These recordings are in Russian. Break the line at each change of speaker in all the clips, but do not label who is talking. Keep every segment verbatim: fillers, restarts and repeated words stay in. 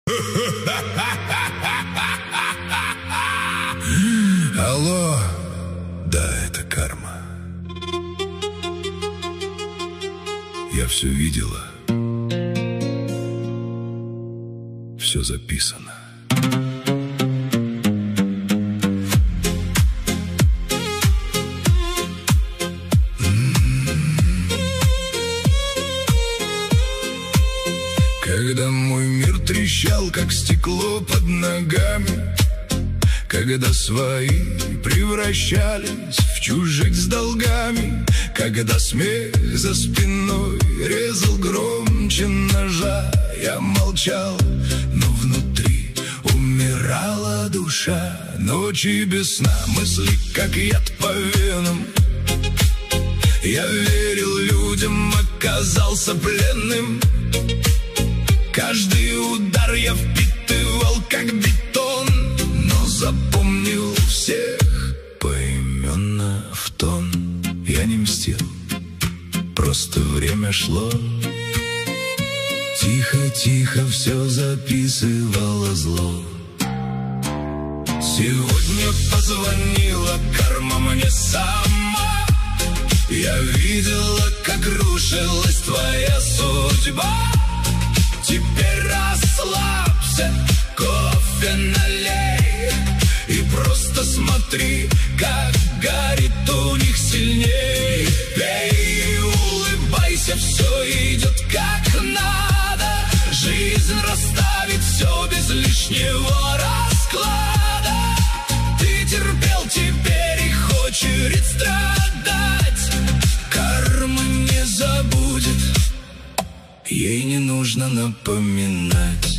Алло, да, это карма. Я все видела, все записано. Когда мой мир трещал, как стекло под ногами, когда свои превращались в чужих с долгами, когда смех за спиной резал громче ножа, я молчал, но внутри умирала душа. Ночи без сна, мысли как яд по венам. Я верил людям, оказался пленным. Каждый удар я впитывал как бетон, но запомнил всех поименно в тон. Я не мстил, просто время шло. Тихо-тихо все записывало зло. Сегодня позвонила карма мне сама. Я видела, как рушилась твоя судьба. Теперь расслабься, кофе налей и просто смотри, как горит у них сильней. Пей и улыбайся, все идет как надо. Жизнь расставит все без лишнего расклада. Ты терпел, теперь их очередь страдать. Карма не забудет, ей не нужно напоминать.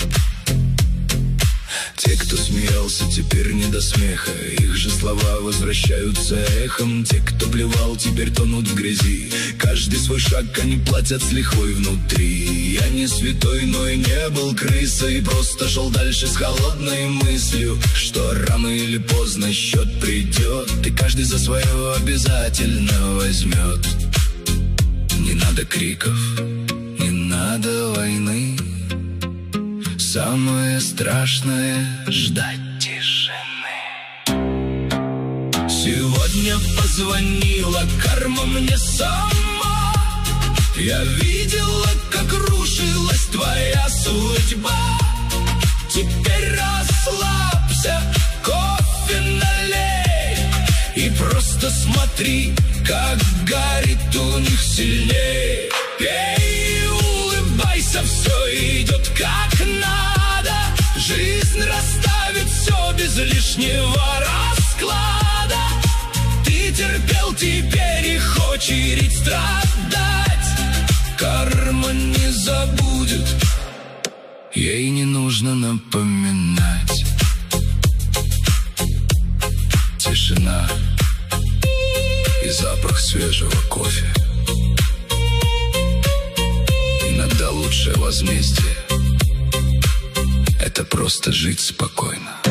Те, кто смеялся, теперь не до смеха. Их же слова возвращаются эхом. Те, кто плевал, теперь тонут в грязи. Каждый свой шаг они платят с лихвой внутри. Я не святой, но и не был крысой. Просто шел дальше с холодной мыслью, что рано или поздно счет придет, и каждый за свое обязательно возьмет. Не надо криков, не надо войны. Самое страшное — ждать тишины. Сегодня позвонила карма мне сама. Я видела, как рушилась твоя судьба. Теперь расслабься, кофе налей и просто смотри, как горит у них сильней. Пей и улыбайся, все идет как надо. Жизнь расставит все без лишнего расклада. Ты терпел, теперь их очередь страдать. Карма не забудет, ей не нужно напоминать. Тишина и запах свежего кофе. Иногда лучшее возмездие — это просто жить спокойно.